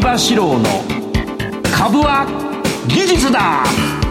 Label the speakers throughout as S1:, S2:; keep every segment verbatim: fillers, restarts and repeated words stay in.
S1: 場志郎の株は技術だ。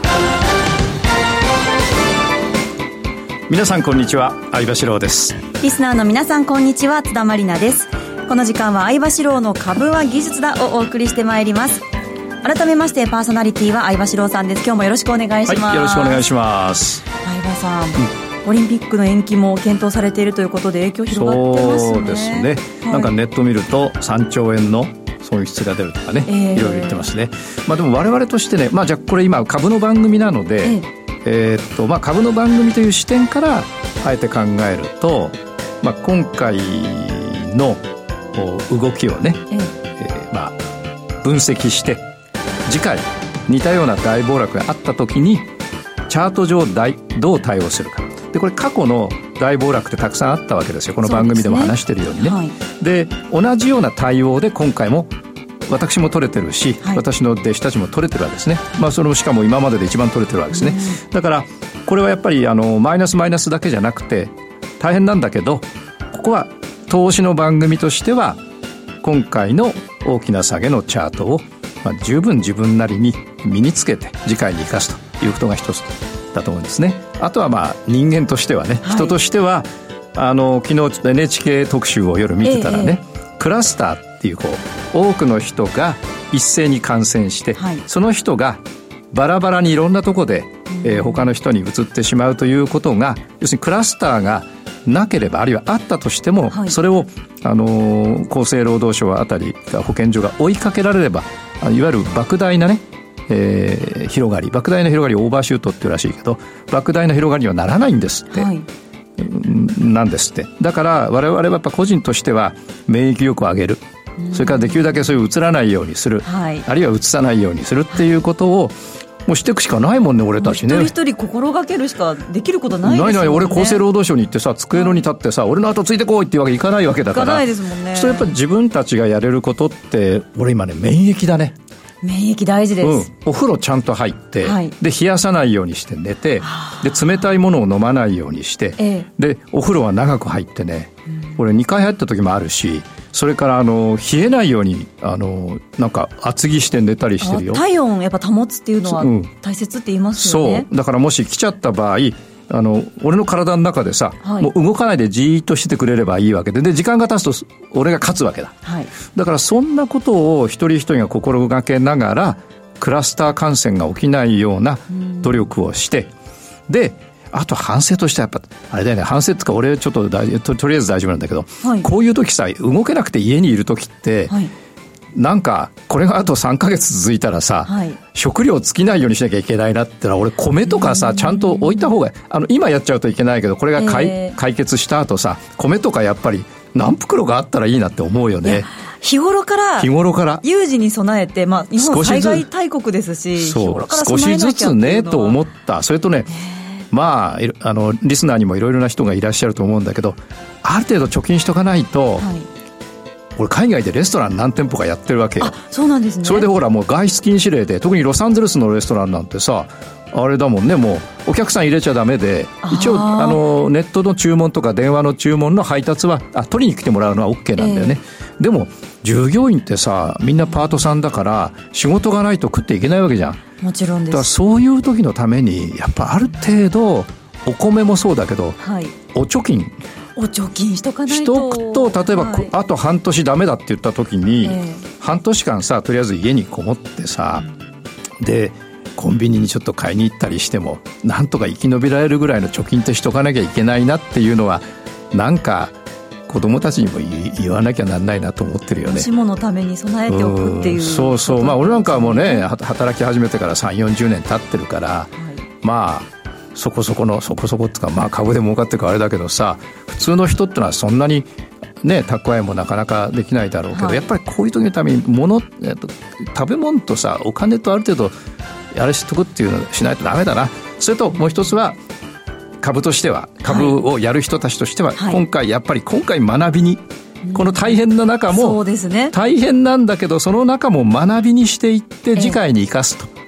S2: 皆さんこんにちは、相場志郎です。
S3: リスナーの皆さんこんにちは、津田まりなです。この時間は相場志郎の株は技術だをお送りしてまいります。改めましてパーソナリティは相場志郎さんです。今日もよろしくお願いします。
S2: はい、よろしくお願いします。
S3: 相場さん、うん、オリンピックの延期も検討されているということで影響広がってますね。
S2: そうですね、はい、なんかネット見るとさんちょうえんの損失が出るとかね、えー、いろいろ言ってますね。まあ、でも我々としてね、まあ、じゃあこれ今株の番組なので、えーえーっとまあ、株の番組という視点からあえて考えると、まあ、今回の動きをね、えーえーまあ、分析して次回似たような大暴落があった時にチャート上どう対応するか。でこれ過去の大暴落ってたくさんあったわけですよ。この番組でも話してるようにね。で、はい、で同じような対応で今回も私も取れてるし、はい、私の弟子たちも取れてるわけですね。まあ、それもしかも今までで一番取れてるわけですね。だからこれはやっぱりあのマイナスマイナスだけじゃなくて大変なんだけど、ここは投資の番組としては今回の大きな下げのチャートを、まあ、十分自分なりに身につけて次回に生かすということが一つだと思うんですね。あとはまあ人間としてはね、はい、人としてはあの昨日 エヌエイチケー 特集を夜見てたらね、ええ、クラスターっていうこう多くの人が一斉に感染して、はい、その人がバラバラにいろんなとこで、えー、他の人に移ってしまうということが、要するにクラスターがなければあるいはあったとしても、はい、それを、あのー、厚生労働省あたりが保健所が追いかけられればいわゆる莫大なね、えー、広がり莫大な広がりをオーバーシュートっていうらしいけど莫大な広がりにはならないんですって、はい、なんですって。だから我々はやっぱ個人としては免疫力を上げる、それからできるだけそういう移らないようにする、はい、あるいは移さないようにするっていうことをもうしていくしかないもんね、俺たちね。
S3: 一人一人心がけるしかできることないですもんね。
S2: ないない、俺厚生労働省に行ってさ、机のに立ってさ、俺の後ついてこいっていうわけいかないわけだから。いかないですもんね。それやっぱり自分たちがやれることって、俺今ね、免疫だね。
S3: 免疫大事です、
S2: うん、お風呂ちゃんと入って、はい、で冷やさないようにして寝て、で冷たいものを飲まないようにして、ええ、でお風呂は長く入ってね、うん、俺にかい入った時もあるし、それからあの冷えないようにあのなんか厚着して寝たりしてるよ。
S3: 体温やっぱ保つっていうのは大切って言いますよね、
S2: うん、そうだからもし来ちゃった場合、あの俺の体の中でさ、はい、もう動かないでじーっとしててくれればいいわけで、で時間が経つと俺が勝つわけだ、はい、だからそんなことを一人一人が心がけながらクラスター感染が起きないような努力をして、であと反省としてはやっぱあれだよね、反省っていうか俺ちょっと大 と, とりあえず大丈夫なんだけど、はい、こういう時さ動けなくて家にいる時って、はい、なんかこれがあとさんかげつ続いたらさ、はい、食料尽きないようにしなきゃいけないなってのは俺米とかさちゃんと置いた方が、あの今やっちゃうといけないけどこれが解、えー、解決した後さ米とかやっぱり何袋があったらいいなって思うよね。
S3: 日頃から
S2: 日頃から
S3: 有事に備えて、まあ、日本災害大国ですし、
S2: そう少しずつねと思った。それとね、まあ、あのリスナーにもいろいろな人がいらっしゃると思うんだけど、ある程度貯金しとかないと、はい、俺海外でレストラン何店舗かやってるわけよ。
S3: あ、そうなんですね。
S2: それでほらもう外出禁止令で、特にロサンゼルスのレストランなんてさあれだもんね、もうお客さん入れちゃダメで、一応あのネットの注文とか電話の注文の配達はあ取りに来てもらうのは OK なんだよね、えー、でも従業員ってさみんなパートさんだから仕事がないと食っていけないわけじゃん。
S3: もちろんです。
S2: だからそういう時のためにやっぱある程度お米もそうだけど、はい、お貯金
S3: お貯金しとかないと、
S2: しとくと例えば、はい、あと半年ダメだって言った時に、えー、半年間さとりあえず家にこもってさ、うん、でコンビニにちょっと買いに行ったりしてもなんとか生き延びられるぐらいの貯金ってしとかなきゃいけないなっていうのはなんか子供たちにも 言, 言わなきゃなんないなと思ってるよね。
S3: もしものために備えておくっていう、う
S2: そうそう、まあ俺なんかはもうね働き始めてからさんじゅうよんじゅうねん経ってるから、はい、まあそこそこのそこそこっていうか、まあ株で儲かってるからあれだけどさ、普通の人ってのはそんなにね蓄えもなかなかできないだろうけど、はい、やっぱりこういう時のために物、えっと、食べ物とさお金とある程度やれしとくっていうのしないとダメだな。それともう一つは株としては株をやる人たちとしては、はい、今回やっぱり今回学びに、はい、この大変な中も、そうですね、大変なんだけどその中も学びにしていって次回に生かすと、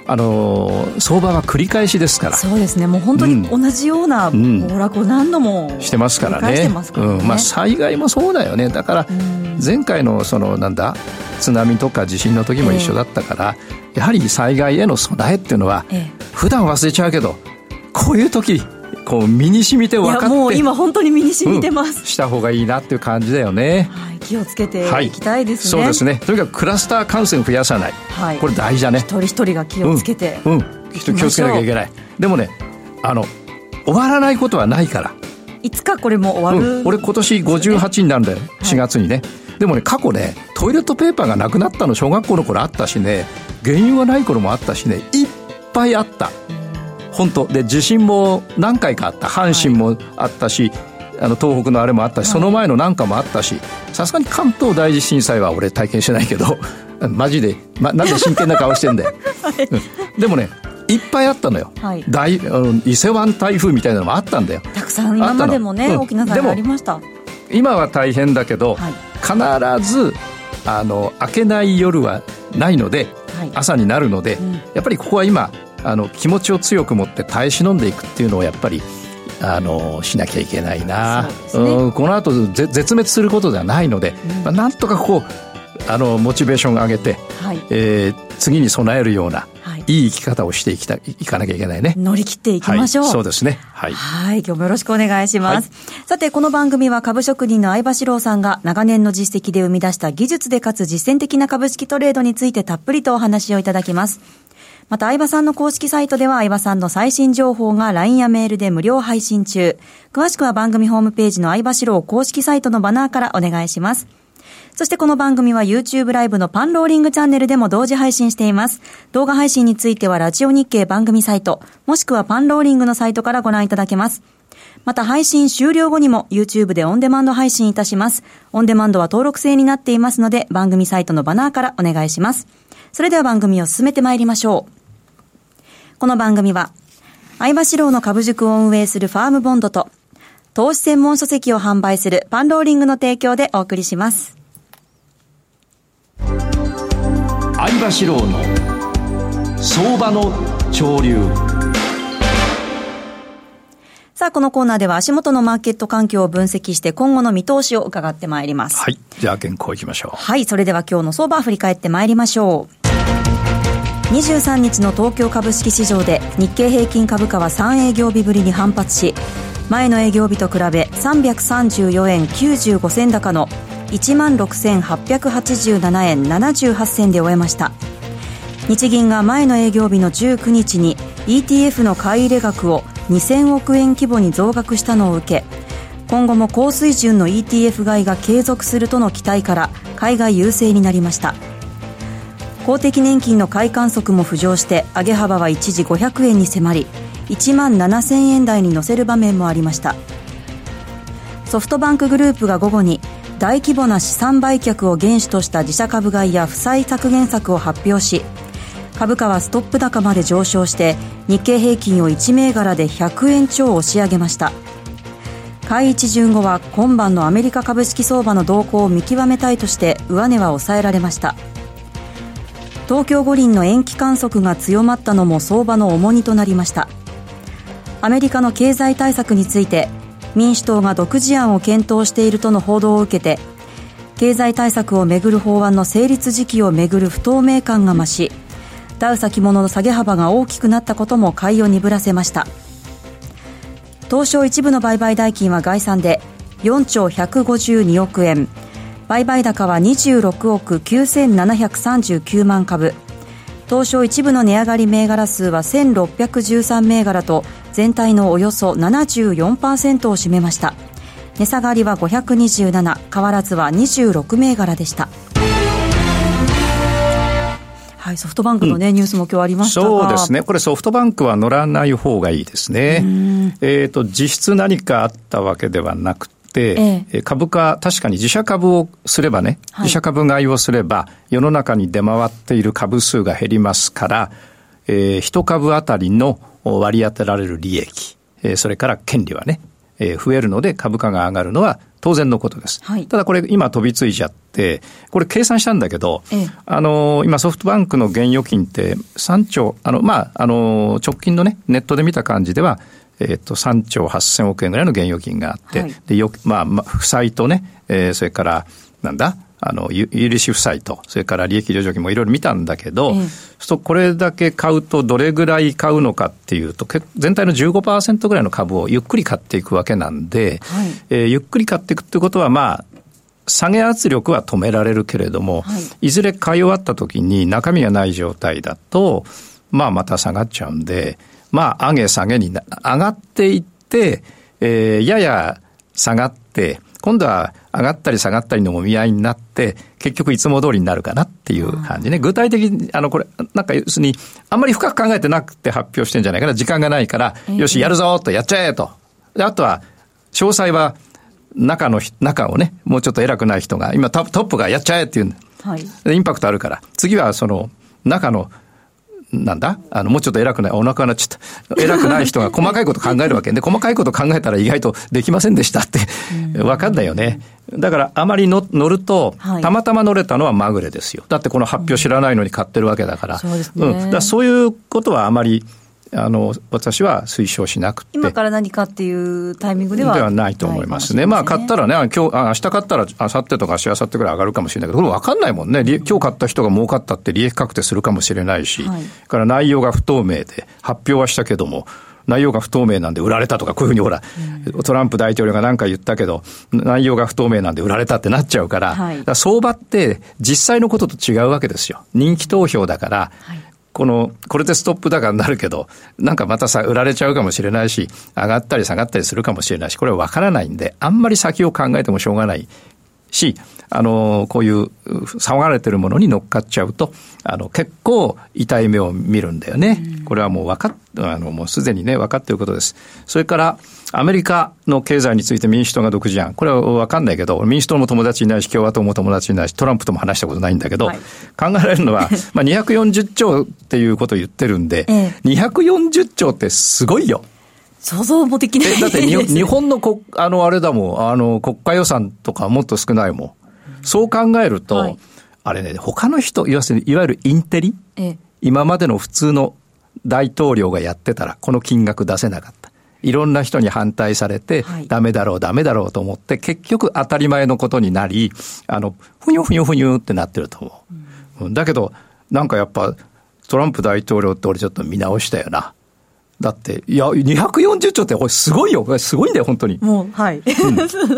S2: あの相場は繰り返しですから。
S3: そうですね、もう本当に同じような暴落を何度も、
S2: うん、してますからね。
S3: してますからね、
S2: うん、まあ災害もそうだよね。だから前回のそのなんだ津波とか地震の時も一緒だったから、えー、やはり災害への備えっていうのは、えー、普段忘れちゃうけどこういう時こう身に染みて分かって、いや
S3: もう今本当に身に染みてます、
S2: うん、した方がいいなっていう感じだよね、
S3: はい、気をつけていきたいですね、
S2: はい、そうですね。とにかくクラスター感染を増やさない、はい、これ大事だね。
S3: 一人一人が気をつけて、
S2: うんうん、気をつけなきゃいけない。でもね、あの終わらないことはないから。
S3: いつかこれも終わる、
S2: うん、俺今年ごじゅうはちになるんだよ、はい、しがつにね。でもね、過去ねトイレットペーパーがなくなったの小学校の頃あったしね、原油がない頃もあったしね、いっぱいあった。本当で、地震も何回かあった。阪神もあったし、はい、あの東北のあれもあったし、その前のなんかもあったし、さすがに関東大震災は俺体験してないけどマジで、ま、なんで真剣な顔してんだよ、はい、うん、でもねいっぱいあったのよ、はい、大あの伊勢湾台風みたいなのもあったんだよ。
S3: たくさん今までもね、うん、大きな災害ありました。
S2: 今は大変だけど、はい、必ずあの明けない夜はないので、はい、朝になるので、うん、やっぱりここは今あの気持ちを強く持って耐え忍んでいくっていうのをやっぱりあのしなきゃいけないな。そうですね、うん、この後ぜ絶滅することではないので、うん、まあ、なんとかこうあのモチベーションを上げて、はい、えー、次に備えるような、はい、いい生き方をしていきたい、いかなきゃいけないね。
S3: 乗り切っていきましょう、
S2: はい、そうですね、はい、
S3: はい、今日もよろしくお願いします、はい、さてこの番組は株職人の相場志郎さんが長年の実績で生み出した技術でかつ実践的な株式トレードについてたっぷりとお話をいただきます。また相場さんの公式サイトでは相場さんの最新情報が ライン やメールで無料配信中。詳しくは番組ホームページの相場志郎公式サイトのバナーからお願いします。そしてこの番組は YouTube ライブのパンローリングチャンネルでも同時配信しています。動画配信についてはラジオ日経番組サイト、もしくはパンローリングのサイトからご覧いただけます。また配信終了後にも YouTube でオンデマンド配信いたします。オンデマンドは登録制になっていますので、番組サイトのバナーからお願いします。それでは番組を進めてまいりましょう。この番組は相場志郎の株塾を運営するファームボンドと投資専門書籍を販売するパンローリングの提供でお送りします。
S1: 相場志郎の相場の潮流。
S3: さあこのコーナーでは足元のマーケット環境を分析して今後の見通しを伺ってまいります。
S2: はい、じゃあ原稿いきましょう。
S3: はい、それでは今日の相場を振り返ってまいりましょう。にじゅうさんにちの東京株式市場で日経平均株価はさん営業日ぶりに反発し、前の営業日と比べさんびゃくさんじゅうよえんきゅうじゅうごせん高の いちまんろくせんはっぴゃくはちじゅうななえんななじゅうはっせんで終えました。日銀が前の営業日のじゅうくにちに イーティーエフ の買い入れ額をにせんおくえん規模に増額したのを受け、今後も高水準の イーティーエフ 買いが継続するとの期待から買いが優勢になりました。公的年金の買い観測も浮上して上げ幅は一時ごひゃくえんに迫り、いちまんななせんえん台に乗せる場面もありました。ソフトバンクグループが午後に大規模な資産売却を原資とした自社株買いや負債削減策を発表し、株価はストップ高まで上昇して日経平均をいち銘柄でひゃくえん超押し上げました。買い一巡後は今晩のアメリカ株式相場の動向を見極めたいとして上値は抑えられました。東京五輪の延期観測が強まったのも相場の重荷となりました。アメリカの経済対策について民主党が独自案を検討しているとの報道を受けて、経済対策をめぐる法案の成立時期をめぐる不透明感が増し、ダウ先物の下げ幅が大きくなったことも買いを鈍らせました。東証一部の売買代金は概算でよんちょうひゃくごじゅうにおくえん、売買高はにじゅうろくおくきゅうせんななひゃくさんじゅうきゅうまんかぶ、東証一部の値上がり銘柄数はせんろっぴゃくじゅうさん銘柄と全体のおよそ ななじゅうよんパーセント を占めました。値下がりはごひゃくにじゅうなな、変わらずはにじゅうろく銘柄でした。はい、ソフトバンクの、ね、うん、ニュースも今日ありましたが、
S2: そうですね、これソフトバンクは乗らない方がいいですね。えーと、実質何かあったわけではなくて、ええ、株価、確かに自社株をすればね、はい、自社株買いをすれば世の中に出回っている株数が減りますから、えー、いち株あたりの割り当てられる利益、えー、それから権利はね、 えー、増えるので株価が上がるのは当然のことです、はい、ただこれ今飛びついちゃってこれ計算したんだけど、ええ、あのー、今ソフトバンクの現預金ってさんちょうあの、まあ、あのー、直近のねネットで見た感じでは、えー、とさんちょうはっせんおくえんぐらいの現預金があって、はい、でよ、まあまあ、負債とね、えー、それからなんだあの有利子負債とそれから利益剰余金もいろいろ見たんだけど、ええ、そうこれだけ買うとどれぐらい買うのかっていうと全体の じゅうごパーセント ぐらいの株をゆっくり買っていくわけなんで、はい、えー、ゆっくり買っていくってことはまあ下げ圧力は止められるけれども、はい、いずれ買い終わった時に中身がない状態だとまあまた下がっちゃうんで、まあ上げ下げにな上がっていって、えー、やや下がって今度は上がったり下がったりのもみ合いになって結局いつも通りになるかなっていう感じね。具体的にあのこれなんか要するにあんまり深く考えてなくて発表してんじゃないかな。時間がないから、えー、よしやるぞとやっちゃえと。であとは詳細は中の中をねもうちょっと偉くない人が今トップがやっちゃえっていう、はい、インパクトあるから次はその中のなんだあのもうちょっと偉くないお腹がなっちゃった偉くない人が細かいこと考えるわけで細かいこと考えたら意外とできませんでしたって分かんないよね。だからあまりの乗ると、はい、たまたま乗れたのはまぐれですよ。だってこの発表知らないのに買ってるわけだから、うん、そうですね、うん、だからそういうことはあまりあの私は推奨しなくて
S3: 今から何かっていうタイミングでは
S2: ではないと思いますね。まあ買ったらね今日あ明日買ったら明後日とか明日明後日ぐらい上がるかもしれないけどこれ分かんないもんね。今日買った人が儲かったって利益確定するかもしれないし、はい、から内容が不透明で発表はしたけども内容が不透明なんで売られたとかこういうふうにほら、うん、トランプ大統領が何か言ったけど内容が不透明なんで売られたってなっちゃうから、はい、だから相場って実際のことと違うわけですよ。人気投票だから、はい、このこれでストップ高になるけどなんかまたさ売られちゃうかもしれないし上がったり下がったりするかもしれないしこれは分からないんであんまり先を考えてもしょうがないしあのこういう騒がれてるものに乗っかっちゃうとあの結構痛い目を見るんだよね、うん、これはもう分かっあのもうすでにね分かっていることです。それからアメリカの経済について民主党が独自案これは分かんないけど民主党も友達いないし共和党も友達いないしトランプとも話したことないんだけど、はい、考えられるのは、まあ、にひゃくよんじゅっちょうっていうことを言ってるんで、ええ、にひゃくよんじゅっちょうってすごいよ。
S3: 想像もできないです。
S2: だって日本の国あのあれだもんあの国家予算とかもっと少ないもん。そう考えると、はい、あれね他の人いわゆるインテリ、ええ、今までの普通の大統領がやってたらこの金額出せなかった。いろんな人に反対されて、はい、ダメだろうダメだろうと思って結局当たり前のことになりあのふにゅふにゅふにゅってなってると思う、うん、だけどなんかやっぱトランプ大統領って俺ちょっと見直したよな。だっていやにひゃくよんじゅっちょうってこれすごいよ。これすごいんだよ本当に。
S3: もうはい、うん、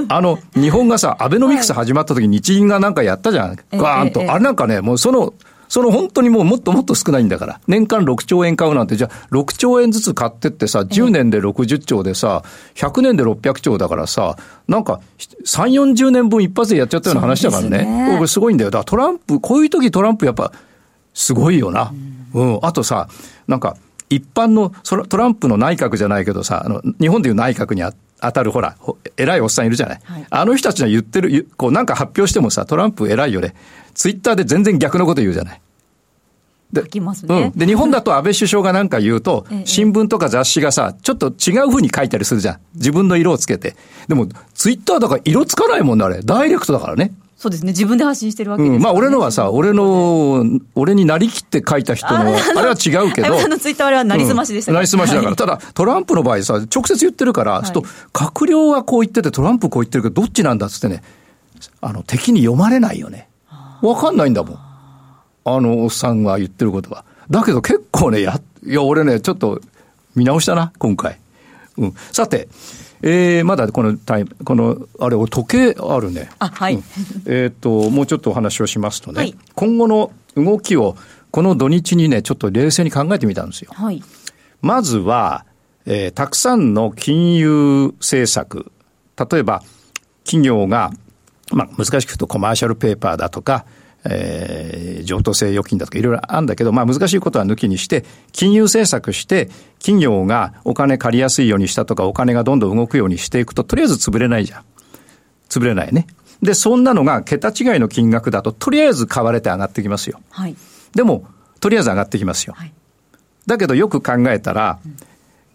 S2: あの日本がさアベノミクス始まった時に日銀がなんかやったじゃん、はい、ガーンと、ええ、あれなんかねもうそのその本当にもうもっともっと少ないんだから年間ろくちょうえん買うなんてじゃあろくちょうえんずつ買ってってさじゅうねんでろくじゅっちょうでさひゃくねんでろっぴゃくちょうだからさなんかさんじゅうよんじゅうねんぶん一発でやっちゃったような話だからね。これすごいんだよ。だからトランプこういう時トランプやっぱすごいよな、うん、うん、あとさなんか一般のトランプの内閣じゃないけどさあの日本でいう内閣に当たるほら偉いおっさんいるじゃない、はい、あの人たちが言ってるこうなんか発表してもさトランプ偉いよね。ツイッターで全然逆のこと言うじゃない。
S3: で、書きますね、
S2: うん、で日本だと安倍首相がなんか言うと新聞とか雑誌がさちょっと違う風に書いたりするじゃん。自分の色をつけて。でもツイッターだから色つかないもんねあれダイレクトだからね。
S3: そうですね自分で発信してるわけですからね、
S2: うん、まあ俺のはさ俺の俺になりきって書いた人のあれは違うけど
S3: あのツイッターあれはなりすましでした、
S2: うん、なりすましだから、はい、ただトランプの場合さ直接言ってるから、はい、ちょっと閣僚はこう言っててトランプこう言ってるけどどっちなんだっつってねあの敵に読まれないよね。わかんないんだもんあのおっさんが言ってることは。だけど結構ねやいや俺ねちょっと見直したな今回、うん、さてえー、まだこのタイムこのあれ時計あるね。
S3: あはい、
S2: うん、えっ、ー、ともうちょっとお話をしますとね、はい、今後の動きをこの土日にねちょっと冷静に考えてみたんですよ、はい、まずは、えー、たくさんの金融政策例えば企業が、まあ、難しく言うとコマーシャルペーパーだとかえー、譲渡性預金だとかいろいろあるんだけど、まあ難しいことは抜きにして金融政策して企業がお金借りやすいようにしたとかお金がどんどん動くようにしていくととりあえず潰れないじゃん。潰れないね。でそんなのが桁違いの金額だととりあえず買われて上がってきますよ、はい、でもとりあえず上がってきますよ、はい、だけどよく考えたら、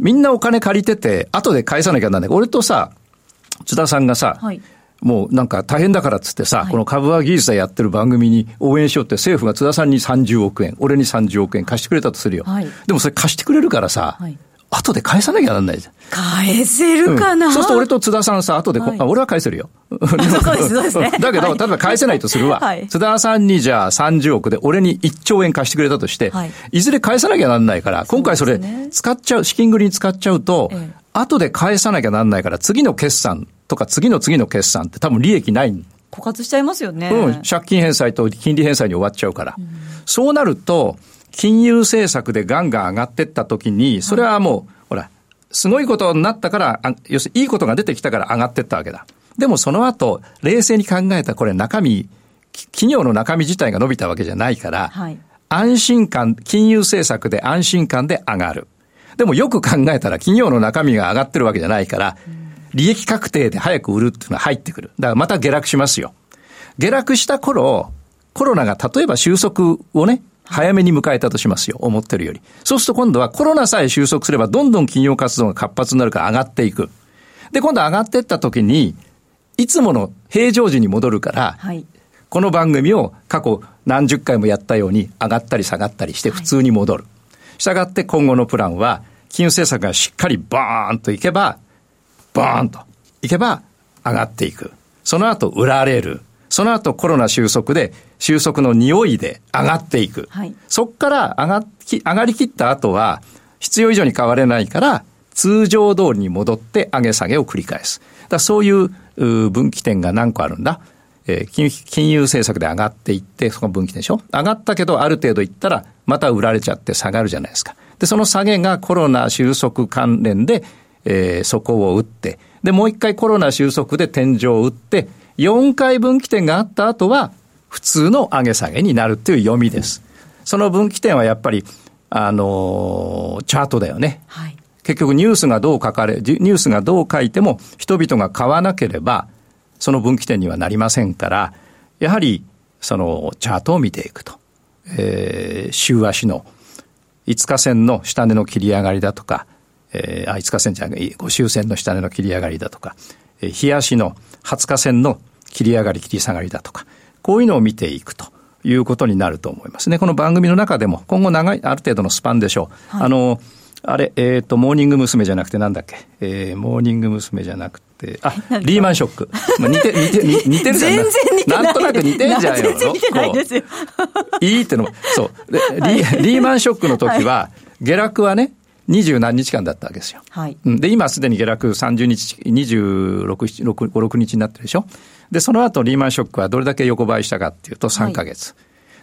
S2: みんなお金借りてて、後で返さなきゃなんない。俺とさ、津田さんがさ、はい、もうなんか大変だからっつってさ、はい、この株は技術でやってる番組に応援しようって政府が津田さんにさんじゅうおくえん、俺にさんじゅうおくえん貸してくれたとするよ。はい、でもそれ貸してくれるからさ、はい、後で返さなきゃなんないじゃん。
S3: 返せるかな、
S2: うん、そうすると俺と津田さんさ、後で、はい、俺は返せるよ。
S3: そうです、そうですね。
S2: だけど、はい、例えば返せないとするわ。はい、津田さんにじゃあさんじゅうおくで俺にいっちょうえん貸してくれたとして、はい、いずれ返さなきゃなんないから、今回それ使っちゃう、資金繰りに使っちゃうと、ええ、後で返さなきゃなんないから、次の決算とか次の次の決算って多分利益ない。
S3: 枯渇しちゃいますよね。
S2: うん、借金返済と金利返済に終わっちゃうから。うん、そうなると、金融政策でガンガン上がってった時に、それはもう、はい、ほら、すごいことになったから、要するにいいことが出てきたから上がってったわけだ。でもその後、冷静に考えたこれ中身、企業の中身自体が伸びたわけじゃないから、はい、安心感、金融政策で安心感で上がる。でもよく考えたら企業の中身が上がってるわけじゃないから、うん利益確定で早く売るっていうのが入ってくる。だからまた下落しますよ。下落した頃、コロナが例えば収束をね、早めに迎えたとしますよ。思ってるより。そうすると今度はコロナさえ収束すればどんどん企業活動が活発になるから上がっていく。で、今度上がっていった時に、いつもの平常時に戻るから、はい、この番組を過去何十回もやったように上がったり下がったりして普通に戻る。したがって今後のプランは、金融政策がしっかりバーンといけば、バーンといけば上がっていく。その後売られる。その後コロナ収束で収束の匂いで上がっていく。はい、そこから上がっき、上がりきった後は必要以上に変われないから通常通りに戻って上げ下げを繰り返す。だからそういう分岐点が何個あるんだ。えー、金, 金融政策で上がっていってその分岐点でしょ。上がったけどある程度いったらまた売られちゃって下がるじゃないですか。でその下げがコロナ収束関連でえー、底を打って、で、もう一回コロナ収束で天井を打って、よんかい分岐点があった後は、普通の上げ下げになるという読みです。その分岐点はやっぱり、あのー、チャートだよね。はい、結局ニュースがどう書かれ、ニュースがどう書いても、人々が買わなければ、その分岐点にはなりませんから、やはり、その、チャートを見ていくと。えー、週足の、いつか線の下値の切り上がりだとか、えー、あ、いつか線じゃない、ご週線の下値の切り上がりだとか、えー、日足のはつか線の切り上がり、切り下がりだとか、こういうのを見ていくということになると思いますね。この番組の中でも、今後長い、ある程度のスパンでしょう。はい、あの、あれ、えっ、ー、と、モーニング娘。じゃなくてなんだっけ、えー、モーニング娘。じゃなくて、あ、リーマンショック。まあ、似て、似て、似てるじゃん。
S3: 全然似てない。
S2: なんとなく似てんじゃんよ。
S3: 全然似てないですよ。
S2: いいってのも、そう。でリー、リーマンショックの時は、下落はね、二十何日間だったわけですよ。はい。で、今すでに下落さんじゅうにち、にじゅうろく、ご、ろくにちになってるでしょ。で、その後リーマンショックはどれだけ横ばいしたかっていうとさんかげつ。はい、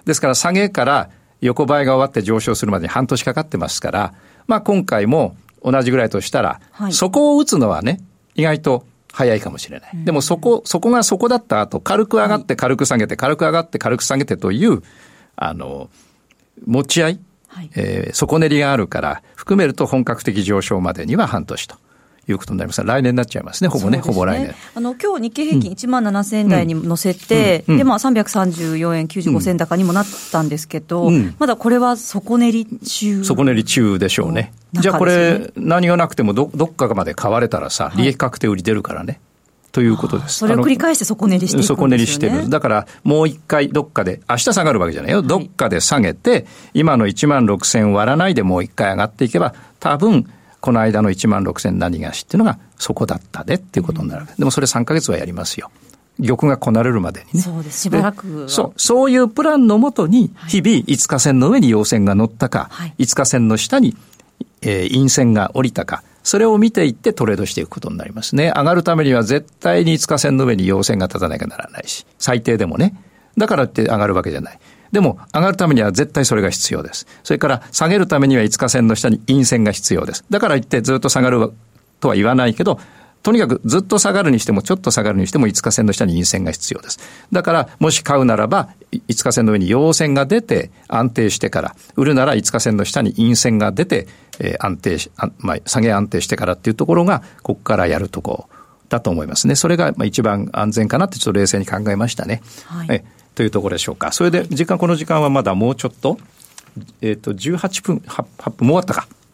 S2: ですから下げから横ばいが終わって上昇するまでに半年かかってますから、まあ今回も同じぐらいとしたら、はい、そこを打つのはね、意外と早いかもしれない。でもそこ、そこがそこだった後、軽く上がって軽く下げて、軽く上がって軽く下げてという、あの、持ち合い。はいえー、底練りがあるから含めると本格的上昇までには半年ということになります。来年になっちゃいますね。ほぼね、ねほぼ来年。
S3: あの今日日経平均いちまんななせんえん台に乗せて、うんうん、でまあさんびゃくさんじゅうよえんきゅうじゅうごせん高にもなったんですけど、うん、まだこれは底練り中。
S2: 底練り中でしょうね。じゃあこれ何がなくても ど, どっかまで買われたらさ、利益確定売り出るからね。ということです。
S3: それを繰り返して底練りしていくんですよね。
S2: 底練りしてる。だからもう一回どっかで、明日下がるわけじゃないよ。はい、どっかで下げて、今のいちまんろくせん割らないでもう一回上がっていけば、多分この間のいちまんろくせん何がしっていうのがそこだったでっていうことになる。うん、でもそれさんかげつはやりますよ。玉がこなれるまでにね。
S3: そうです。しばらく。
S2: そう。そういうプランのもとに、日々いつか線の上に陽線が乗ったか、はい、いつか線の下に、えー、陰線が降りたか、それを見ていってトレードしていくことになりますね。上がるためには絶対にいつか線の上に陽線が立たなきゃならないし、最低でもね。だからって上がるわけじゃない。でも上がるためには絶対それが必要です。それから下げるためにはいつか線の下に陰線が必要です。だから言ってずっと下がるとは言わないけど、とにかくずっと下がるにしてもちょっと下がるにしてもいつか線の下に陰線が必要です。だからもし買うならばいつか線の上に陽線が出て安定してから、売るならいつか線の下に陰線が出て、えー、安定し、まあ、下げ安定してからっていうところがここからやるとこだと思いますね。それがまあ一番安全かなってちょっと冷静に考えましたね。はい、えというところでしょうか。それで時間、この時間はまだもうちょっと、えっとじゅうはっぷん、はっぷんもう終わったか。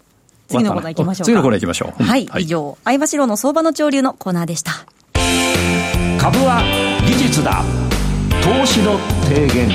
S3: 次のコーナー行きましょうか。
S2: 次のコーナー行きましょう。
S3: はい、はい、以上相場志郎の相場の潮流のコーナーでした。
S1: 株は技術だ、投資の提言。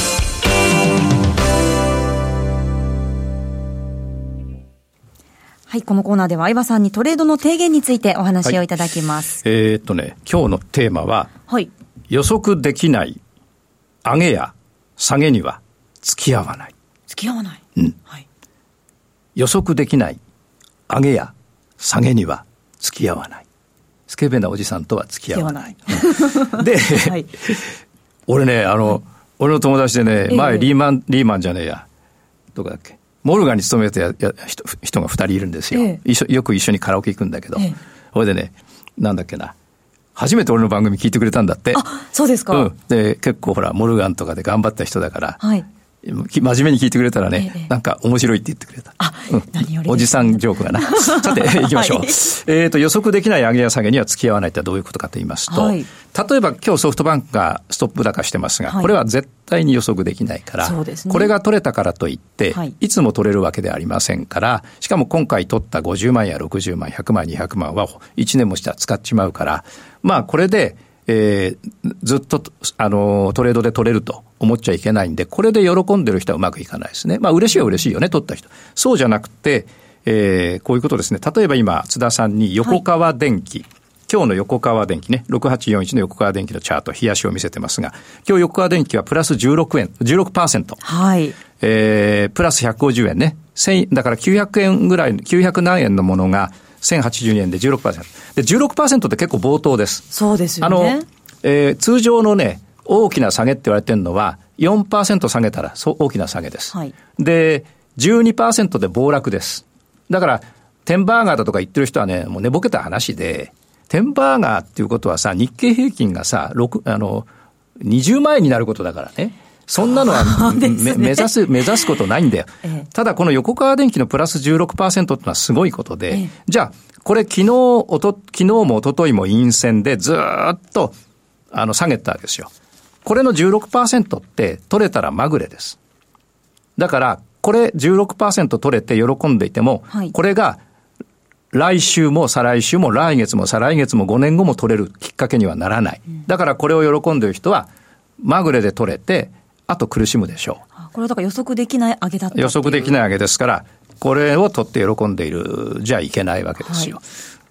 S3: はい、このコーナーでは相場さんにトレードの提言についてお話をいただきます。
S2: はい、えー、っとね今日のテーマは、はい、予測できない上げや下げには付き合わない。
S3: 付き合わない、
S2: うんはい、予測できない上げや下げには付き合わない。スケベなおじさんとは付き合わない。で、はい、俺ねあの、はい、俺の友達でね、前リーマンリーマンじゃねえやどこだっけモルガンに勤めてやや 人, 人がふたりいるんですよ、ええ、一緒よく一緒にカラオケ行くんだけど、ええ、それでねなんだっけな初めて俺の番組聞いてくれたんだって。
S3: あ、そうですか、
S2: うん、で結構ほらモルガンとかで頑張った人だから、はい、真面目に聞いてくれたらね、ええ、なんか面白いって言ってくれた。
S3: あ、うん、何より
S2: おじさんジョークがなさて行きましょう、はい、えーと予測できない上げや下げには付き合わないってどういうことかと言いますと、はい、例えば今日ソフトバンクがストップ高してますが、はい、これは絶対に予測できないから、そうですね、これが取れたからといって、はい、いつも取れるわけではありませんから、しかも今回取ったごじゅうまんやろくじゅうまんひゃくまんにひゃくまんはいちねんもしたら使っちまうから、まあこれでえー、ずっとあのトレードで取れると思っちゃいけないんで、これで喜んでる人はうまくいかないですね。まあ嬉しいは嬉しいよね、取った人。そうじゃなくて、えー、こういうことですね。例えば今津田さんに横川電機、はい、今日の横川電機ね、ろくはちよんいちの横川電機のチャート冷やしを見せてますが、今日横川電機はプラスじゅうろくえん じゅうろくパーセント、はい、えー、プラスひゃくごじゅうえんね、せんだからきゅうひゃくえんぐらい、きゅうひゃく何円のものがせんはちじゅうにえんで じゅうろくパーセント で じゅうろくパーセント って結構冒頭です。
S3: そうですよね。
S2: あの、えー、通常のね大きな下げって言われてるのは よんパーセント 下げたらそう大きな下げです、はい、で じゅうにパーセント で暴落です。だからテンバーガーだとか言ってる人はねもう寝ぼけた話で、テンバーガーっていうことはさ日経平均がさあのにじゅうまんえんになることだからね、そんなのは、ね、目指す目指すことないんだよ、ええ、ただこの横川電機のプラス じゅうろくパーセント ってのはすごいことで、え、じゃあこれ昨日おと昨日も一昨日も陰線でずっとあの下げたわけですよ。これの じゅうろくパーセント って取れたらまぐれです。だからこれ じゅうろくパーセント 取れて喜んでいても、はい、これが来週も再来週も来月も再来月もごねんごも取れるきっかけにはならない、うん、だからこれを喜んでいる人はまぐれで取れてあと苦しむでしょう。
S3: これはだから予測できない上げだったっていう。
S2: 予測できない上げですからこれを取って喜んでいるじゃいけないわけですよ、はい、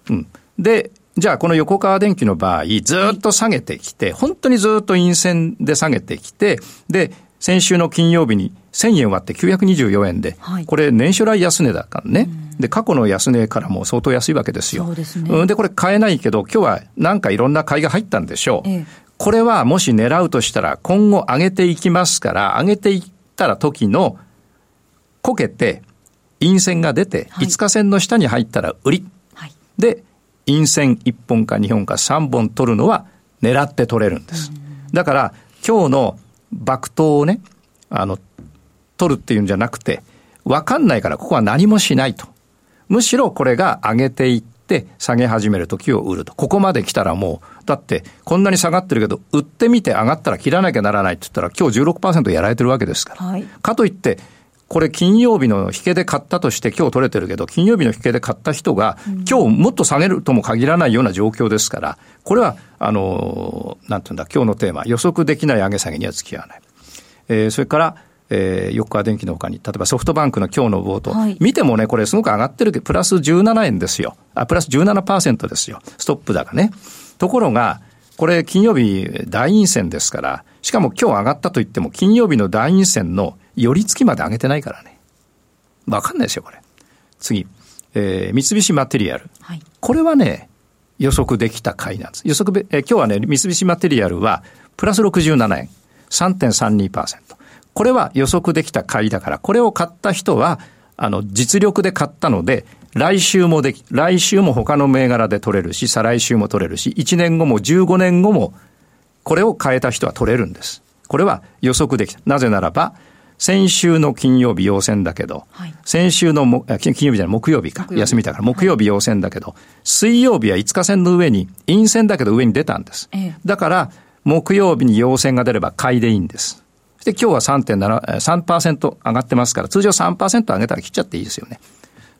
S2: うん、でじゃあこの横川電機の場合ずっと下げてきて、はい、本当にずっと陰線で下げてきて、で先週の金曜日にせんえん割ってきゅうひゃくにじゅうよえんで、はい、これ年初来安値だからね、うん、で過去の安値からも相当安いわけですよ。そうですね、うん、でこれ買えないけど今日はなんかいろんな買いが入ったんでしょう、ええ、これはもし狙うとしたら今後上げていきますから、上げていったら時のこけて陰線が出て、はい、いつか線の下に入ったら売り、はい、で陰線いっぽんかにほんかさんぼん取るのは狙って取れるんです。だから今日の爆投をねあの取るっていうんじゃなくて、分かんないからここは何もしないと、むしろこれが上げていって下げ始める時を売ると。ここまで来たらもうだってこんなに下がってるけど売ってみて上がったら切らなきゃならないって言ったら今日 じゅうろくパーセント やられてるわけですから、はい、かといってこれ金曜日の引けで買ったとして今日取れてるけど、金曜日の引けで買った人が今日もっと下げるとも限らないような状況ですから、これはあのなんていうんだ、今日のテーマ予測できない上げ下げには付き合わない、えー、それからえー、横川電機の他に例えばソフトバンクの今日の冒頭、はい、見てもねこれすごく上がってるけどプラスじゅうななえんですよ。あプラス じゅうななパーセント ですよ、ストップ高ね。ところがこれ金曜日大陰線ですから、しかも今日上がったといっても金曜日の大陰線の寄り付きまで上げてないからね、わかんないですよこれ。次、えー、三菱マテリアル、はい、これはね予測できた買いなんです。予測、えー、今日はね三菱マテリアルはプラスろくじゅうななえん さんてんさんにパーセント、これは予測できた買いだから、これを買った人はあの実力で買ったので来週もでき来週も他の銘柄で取れるし、再来週も取れるし、いちねんごもじゅうごねんごもこれを買えた人は取れるんです。これは予測できた。なぜならば先週の金曜日陽線だけど、はい、先週のも金曜日じゃない木曜日か木曜日休みだから木曜日陽線だけど、はい、水曜日はいつか線の上に陰線だけど上に出たんです、ええ、だから木曜日に陽線が出れば買いでいいんです。で今日は さんてんなな、さんパーセント 上がってますから、通常 さんパーセント 上げたら切っちゃっていいですよね。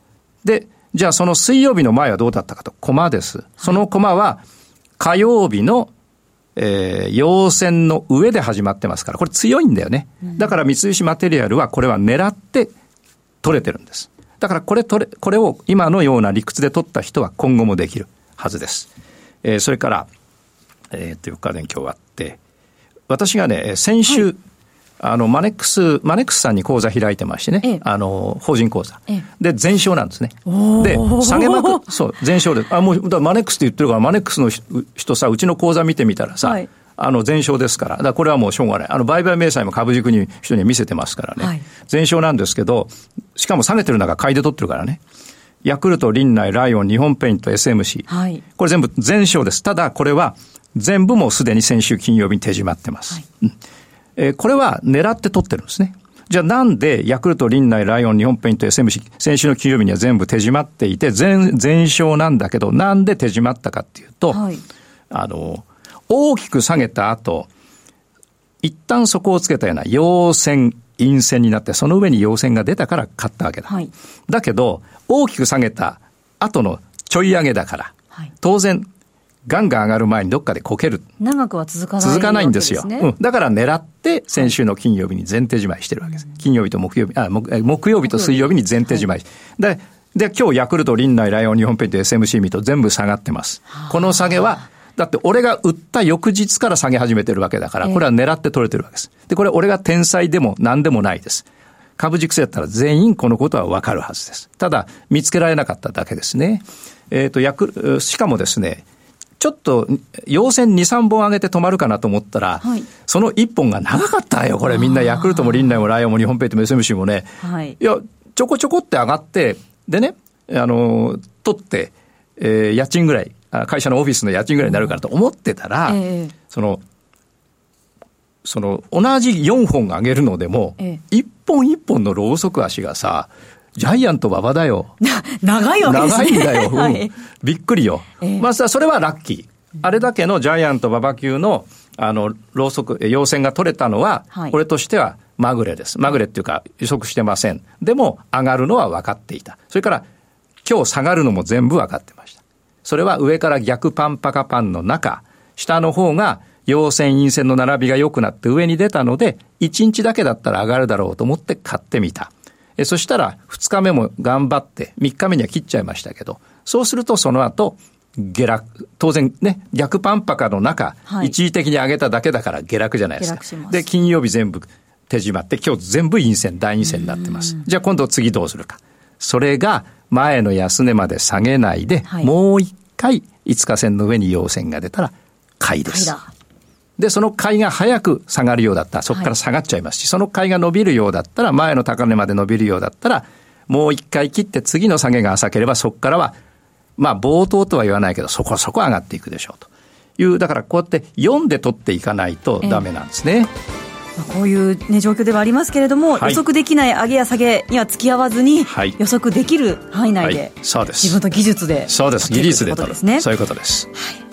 S2: で、じゃあその水曜日の前はどうだったかと、コマです。そのコマは火曜日の、えー、陽線の上で始まってますから、これ強いんだよね。だから三菱マテリアルはこれは狙って取れてるんです。だからこれ取れ、これを今のような理屈で取った人は今後もできるはずです。えー、それから、えー、っと、よっか連休終わって、私がね、先週、はい、あの、マネックス、マネックスさんに口座開いてましてね、ええ、あの、法人口座。ええ、で、全勝なんですね。で、下げまく、そう、全勝です。あ、もう、だからマネックスって言ってるから、マネックスの人さ、うちの口座見てみたらさ、はい、あの、全勝ですから。だからこれはもうしょうがない。あの、売買明細も株軸に、人には見せてますからね。はい、全勝なんですけど、しかも下げてる中買いで取ってるからね。ヤクルト、リンナイ、ライオン、日本ペイント、エスエムシー。はい、これ全部全勝です。ただ、これは全部もうすでに先週金曜日に手締まってます。はい、うん、えー、これは狙って取ってるんですね。じゃあなんでヤクルト、リンナイ、ライオン、日本ペイント、エスエムシー、先週の金曜日には全部手締まっていて、全、全勝なんだけど、なんで手締まったかっていうと、はい、あの、大きく下げた後、一旦底をつけたような陽線、陰線になって、その上に陽線が出たから買ったわけだ。はい、だけど、大きく下げた後のちょい上げだから、はい、当然、ガンガン上がる前にどっかでこける。
S3: 長くは続かない、
S2: 続かないんですよ。うん。だから狙って先週の金曜日に全手締まいしてるわけです。はい、金曜日と木曜日、あ、木曜日と水曜日に全手締まい。はい、で、で、今日ヤクルト、リンナイ、ライオン、日本ペイント、エスエムシー 見と全部下がってます。この下げは、だって俺が売った翌日から下げ始めてるわけだから、これは狙って取れてるわけです。で、これ俺が天才でも何でもないです。株軸やったら全員このことはわかるはずです。ただ、見つけられなかっただけですね。えっと、ヤク、しかもですね、ちょっと陽線に、さんぼん上げて止まるかなと思ったら、はい、そのいっぽんが長かったよ。これみんなヤクルトもリンナイもライオンも日本ペイントも エスエムシー もね、はい、いや、ちょこちょこって上がって、でね、あの、取って、えー、家賃ぐらい、会社のオフィスの家賃ぐらいになるからと思ってたら、えー、その、その、同じよんほん上げるのでも、えー、いっぽんいっぽんのロウソク足がさ、ジャイアント馬場だよ。
S3: 長いわけですね。
S2: 長いんだよ。うんはい、びっくりよ。えー、まあさ、それはラッキー。あれだけのジャイアント馬場級の、あの、ロウソク、陽線が取れたのは、はい、これとしてはまぐれです。まぐれっていうか予測してません。でも、上がるのは分かっていた。それから、今日下がるのも全部分かってました。それは上から逆パンパカパンの中、下の方が陽線陰線の並びが良くなって上に出たので、いちにちだけだったら上がるだろうと思って買ってみた。えそしたらふつかめも頑張ってみっかめには切っちゃいましたけど、そうするとその後下落、当然ね、逆パンパカの中、はい、一時的に上げただけだから下落じゃないですか。下落します。で、金曜日全部手締まって、今日全部陰線、大陰線になってます。じゃあ今度次どうするか。それが前の安値まで下げないで、はい、もう一回いつか線の上に陽線が出たら買いです。で、その買いが早く下がるようだったら、そこから下がっちゃいますし、はい、その買いが伸びるようだったら、前の高値まで伸びるようだったら、もう一回切って次の下げが浅ければ、そこからは、まあ、冒頭とは言わないけど、そこそこ上がっていくでしょうという、だからこうやって読んで取っていかないとダメなんですね。えー
S3: こういう、ね、状況ではありますけれども、はい、予測できない上げや下げには付き合わずに、はい、予測できる範囲内で、はい、
S2: そうです。
S3: 自分の技術で、
S2: そうです。技術で取る、ね、そういうことです。
S3: はい、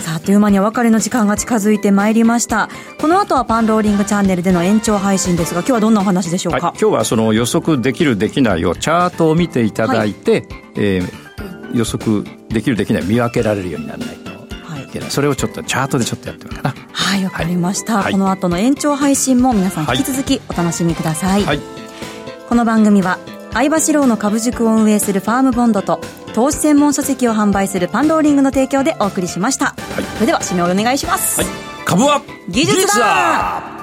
S3: さあ、あっという間にお別れの時間が近づいてまいりました。この後はパンローリングチャンネルでの延長配信ですが、今日はどんなお話でしょうか。はい、
S2: 今日はその予測できるできないをチャートを見ていただいて、はい、えー、予測できるできない見分けられるようにならないといけない。それをちょっとチャートでちょっとやってみようかな。
S3: はい、わかりました、はい、この後の延長配信も皆さん引き続きお楽しみください、はい、この番組は相場志郎の株塾を運営するファームボンドと投資専門書籍を販売するパンローリングの提供でお送りしました、はい、それでは締めをお願いします、はい、
S2: 株は
S3: 技術だ。